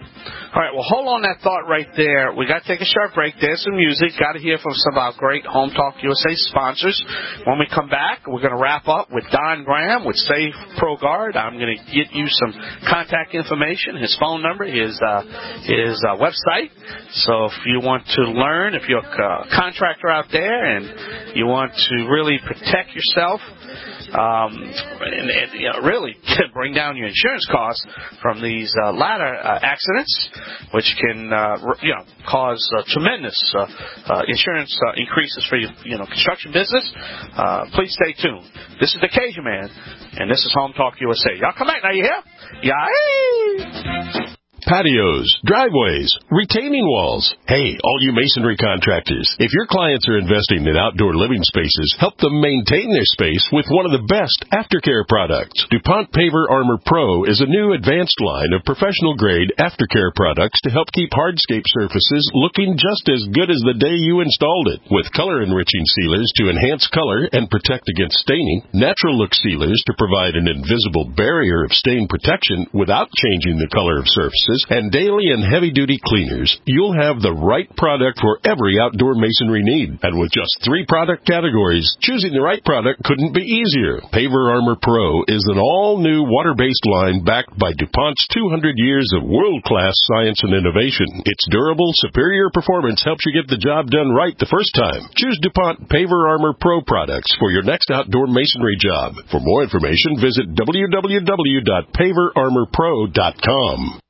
All right, well, hold on that thought right there. We got to take a short break. There's some music. Got to hear from some of our great Home Talk U S A sponsors. When we come back, we're going to wrap up with Don Graham with Safe Pro Guard. I'm going to get you some contact information, his phone number, his uh, his uh, website. So if you want to learn, if you're a contractor out there and you want to really protect yourself, Um, and, and you know, really bring down your insurance costs from these uh, ladder uh, accidents, which can uh, you know cause uh, tremendous uh, uh, insurance uh, increases for your you know construction business. Uh, please stay tuned. This is the Cajun Man, and this is Home Talk U S A. Y'all come back now. You hear? Yeah. Patios, driveways, retaining walls. Hey, all you masonry contractors, if your clients are investing in outdoor living spaces, help them maintain their space with one of the best aftercare products. DuPont Paver Armor Pro is a new advanced line of professional-grade aftercare products to help keep hardscape surfaces looking just as good as the day you installed it. With color-enriching sealers to enhance color and protect against staining, natural look sealers to provide an invisible barrier of stain protection without changing the color of surfaces, and daily and heavy-duty cleaners, you'll have the right product for every outdoor masonry need. And with just three product categories, choosing the right product couldn't be easier. Paver Armor Pro is an all-new water-based line backed by DuPont's two hundred years of world-class science and innovation. Its durable, superior performance helps you get the job done right the first time. Choose DuPont Paver Armor Pro products for your next outdoor masonry job. For more information, visit w w w dot paver armor pro dot com.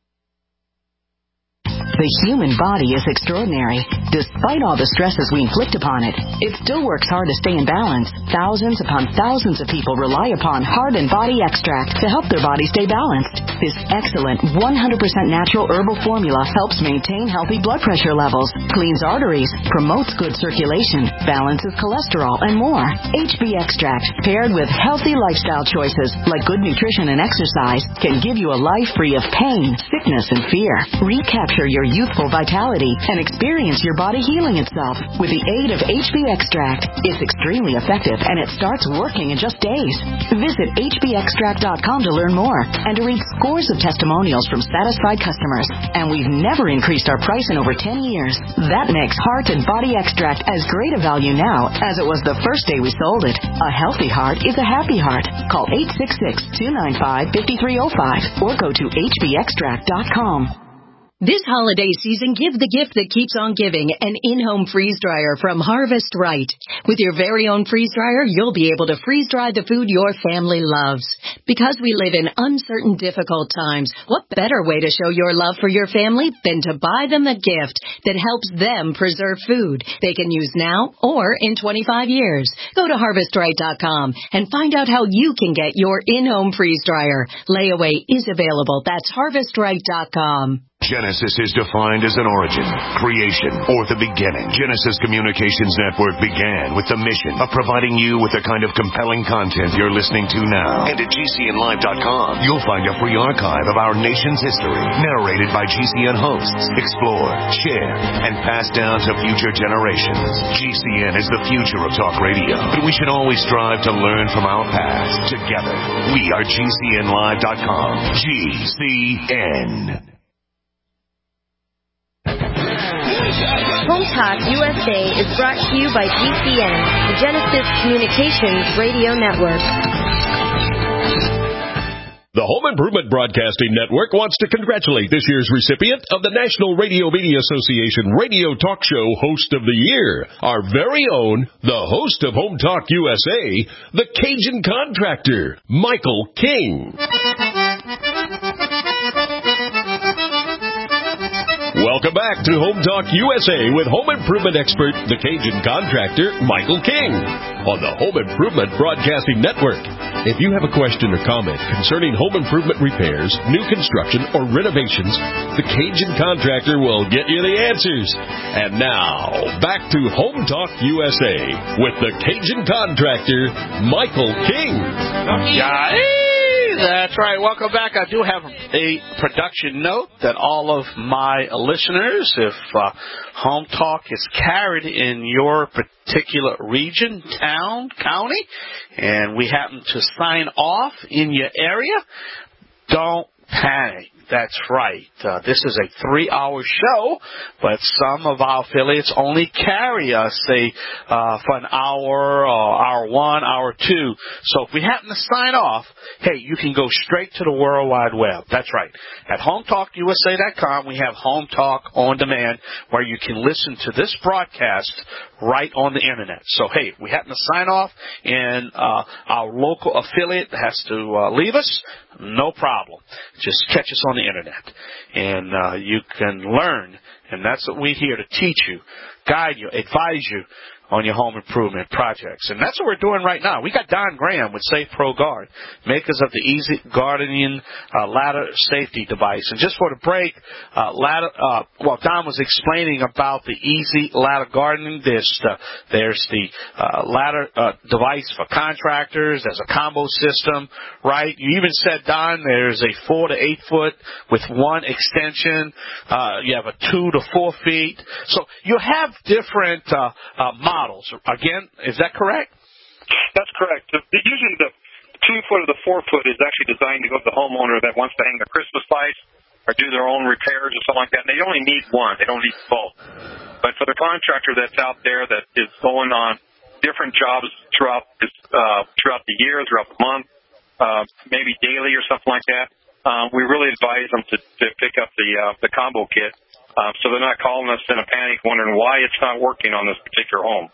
The human body is extraordinary. Despite all the stresses we inflict upon it, it still works hard to stay in balance. Thousands upon thousands of people rely upon Heart and Body Extract to help their body stay balanced. This excellent one hundred percent natural herbal formula helps maintain healthy blood pressure levels, cleans arteries, promotes good circulation, balances cholesterol, and more. H B Extract, paired with healthy lifestyle choices like good nutrition and exercise, can give you a life free of pain, sickness, and fear. Recapture your youthful vitality and experience your body healing itself with the aid of H B Extract. It's extremely effective and it starts working in just days. Visit H B extract dot com to learn more and to read scores of testimonials from satisfied customers. And we've never increased our price in over ten years. That makes Heart and Body Extract as great a value now as it was the first day we sold it. A healthy heart is a happy heart. Call eight six six, two nine five, five three zero five or go to H B extract dot com. This holiday season, give the gift that keeps on giving, an in-home freeze dryer from Harvest Right. With your very own freeze dryer, you'll be able to freeze dry the food your family loves. Because we live in uncertain, difficult times, what better way to show your love for your family than to buy them a gift that helps them preserve food they can use now or in twenty-five years. Go to harvest right dot com and find out how you can get your in-home freeze dryer. Layaway is available. That's harvest right dot com. Genesis is defined as an origin, creation, or the beginning. Genesis Communications Network began with the mission of providing you with the kind of compelling content you're listening to now. And at G C N live dot com, you'll find a free archive of our nation's history, narrated by G C N hosts, explored, shared, and passed down to future generations. G C N is the future of talk radio, but we should always strive to learn from our past. Together, we are G C N live dot com. G C N. Home Talk U S A is brought to you by G C N, the Genesis Communications Radio Network. The Home Improvement Broadcasting Network wants to congratulate this year's recipient of the National Radio Media Association Radio Talk Show Host of the Year, our very own, the host of Home Talk U S A, the Cajun Contractor, Michael King. Welcome back to Home Talk U S A with home improvement expert, the Cajun Contractor, Michael King, on the Home Improvement Broadcasting Network. If you have a question or comment concerning home improvement repairs, new construction, or renovations, the Cajun Contractor will get you the answers. And now, back to Home Talk U S A with the Cajun Contractor, Michael King. Yeah. That's right. Welcome back. I do have a production note that all of my listeners, if uh, Home Talk is carried in your particular region, town, county, and we happen to sign off in your area, don't panic. That's right. Uh, this is a three-hour show, but some of our affiliates only carry us, say, uh, for an hour or hour one, hour two. So if we happen to sign off, hey, you can go straight to the World Wide Web. That's right. At home talk U S A dot com, we have Home Talk on Demand, where you can listen to this broadcast right on the Internet. So, hey, if we happen to sign off and uh, our local affiliate has to uh, leave us, no problem. Just catch us on the Internet, and uh, you can learn, and that's what we're here to teach you, guide you, advise you on your home improvement projects. And that's what we're doing right now. We got Don Graham with Safe Pro Guard, makers of the Easy Gardening uh, Ladder Safety Device. And just for the break, uh, ladder, uh, well, Don was explaining about the Easy Ladder Gardening. There's the, there's the uh, ladder uh, device for contractors. There's a combo system, right? You even said, Don, there's a four to eight foot with one extension. Uh, you have a two to four feet. So you have different uh, uh, models. Models. Again, is that correct? That's correct. Usually the two foot or the four foot is actually designed to go to the homeowner that wants to hang their Christmas lights or do their own repairs or something like that. And they only need one. They don't need both. But for the contractor that's out there that is going on different jobs throughout this, uh, throughout the year, throughout the month, uh, maybe daily or something like that, um, we really advise them to, to pick up the uh, the combo kit. Uh, so they're not calling us in a panic wondering why it's not working on this particular home.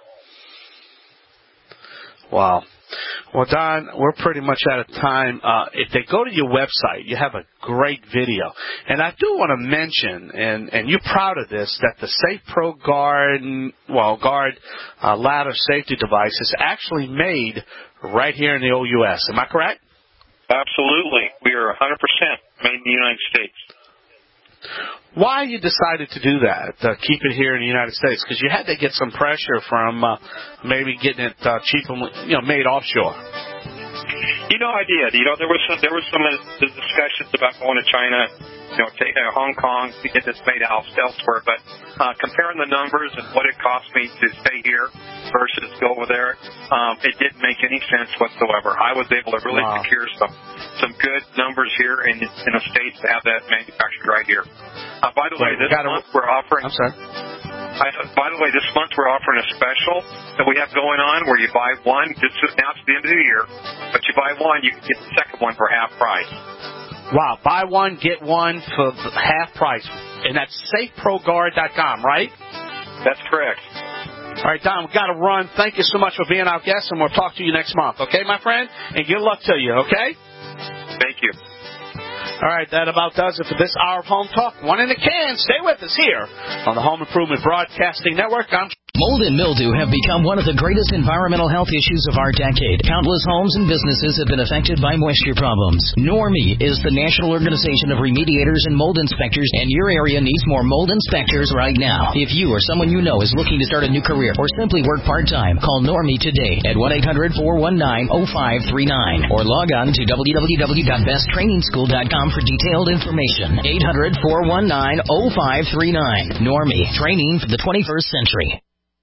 Wow. Well, Don, we're pretty much out of time. Uh, if they go to your website, you have a great video. And I do want to mention, and, and you're proud of this, that the Safe Pro Guard, well, Guard uh, ladder safety device is actually made right here in the O U S. Am I correct? Absolutely. We are one hundred percent made in the United States. Why you decided to do that, uh, keep it here in the United States? Because you had to get some pressure from uh, maybe getting it uh, cheap, you know, made offshore. You know, I did. You know, there was some, there was some uh, discussions about going to China, you know, take, uh, Hong Kong to get this made out elsewhere. But uh, comparing the numbers and what it cost me to stay here versus go over there, um, it didn't make any sense whatsoever. I was able to really wow. secure some some good numbers here in in the States to have that manufactured right here. Uh, by the way, this month we're offering. I'm sorry. I, by the way, this month we're offering a special that we have going on where you buy one. This is now to the end of the year, but you buy one, you can get the second one for half price. Wow! Buy one, get one for half price, and that's safe pro guard dot com, right? That's correct. All right, Don, we've got to run. Thank you so much for being our guest, and we'll talk to you next month. Okay, my friend, and good luck to you. Okay. Thank you. All right, that about does it for this hour of Home Talk. One in the can. Stay with us here on the Home Improvement Broadcasting Network. I'm Mold and mildew have become one of the greatest environmental health issues of our decade. Countless homes and businesses have been affected by moisture problems. Normie is the National Organization of Remediators and Mold Inspectors, and your area needs more mold inspectors right now. If you or someone you know is looking to start a new career or simply work part-time, call Normie today at one eight hundred, four one nine, oh five three nine or log on to w w w dot best training school dot com for detailed information. eight hundred, four one nine, oh five three nine. Normie, training for the twenty-first century.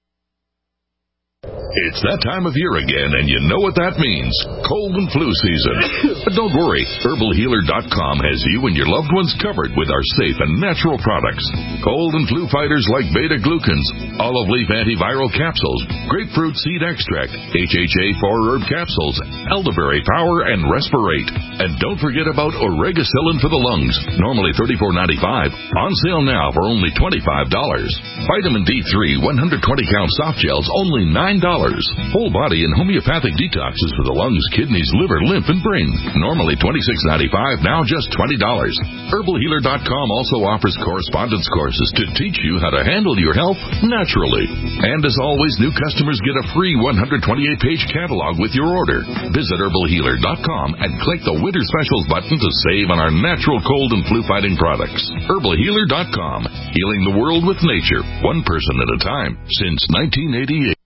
It's that time of year again, and you know what that means. Cold and flu season. But don't worry, herbal healer dot com has you and your loved ones covered with our safe and natural products. Cold and flu fighters like beta-glucans, olive leaf antiviral capsules, grapefruit seed extract, H H A four herb capsules, elderberry power, and respirate. And don't forget about oregacillin for the lungs, normally thirty-four ninety-five, on sale now for only twenty-five dollars. Vitamin D three one hundred twenty count soft gels, only nine dollars. Whole body and homeopathic detoxes for the lungs, kidneys, liver, lymph, and brain. Normally twenty-six ninety-five, now just twenty dollars. herbal healer dot com also offers correspondence courses to teach you how to handle your health naturally. And as always, new customers get a free one hundred twenty-eight page catalog with your order. Visit herbal healer dot com and click the Winter Specials button to save on our natural cold and flu fighting products. herbal healer dot com, healing the world with nature, one person at a time, since nineteen eighty-eight.